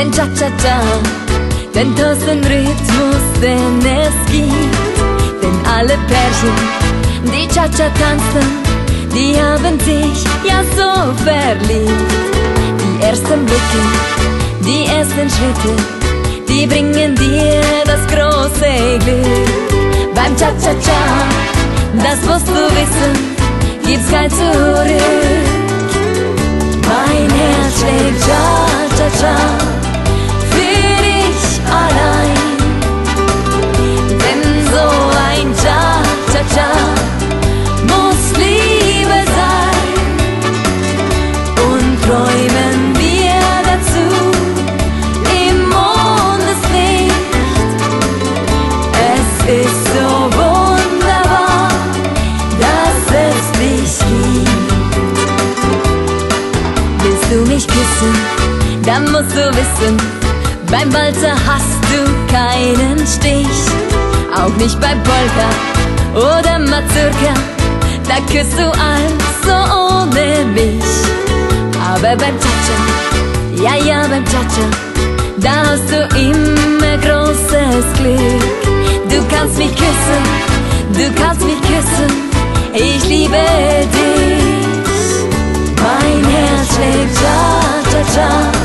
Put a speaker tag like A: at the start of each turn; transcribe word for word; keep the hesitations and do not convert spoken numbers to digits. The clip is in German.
A: den Cha-Cha-Cha, den tollsten Rhythmus, den es gibt. Denn alle Pärchen, die Cha-Cha tanzen, die haben sich ja so verliebt. Die ersten Blicke, die ersten Schritte, die bringen dir das große Glück. Beim Cha-Cha-Cha, das musst du wissen, gibt's kein Zurück. Mein Herz schlägt Cha-Cha-Cha für dich allein. Denn so ein Cha-Cha-Cha muss Liebe sein. Und träumen wir dazu im Mondeslicht. Es ist so wunderbar, dass es dich gibt. Willst du mich küssen, dann musst du wissen, beim Walzer hast du keinen Stich. Auch nicht bei Polka oder Mazurka, da küsst du also ohne mich. Aber beim Cha-Cha, ja ja beim Cha-Cha, da hast du immer großes Glück. Du kannst mich küssen, du kannst mich küssen, ich liebe dich. Mein Herz schlägt Cha-Cha-Cha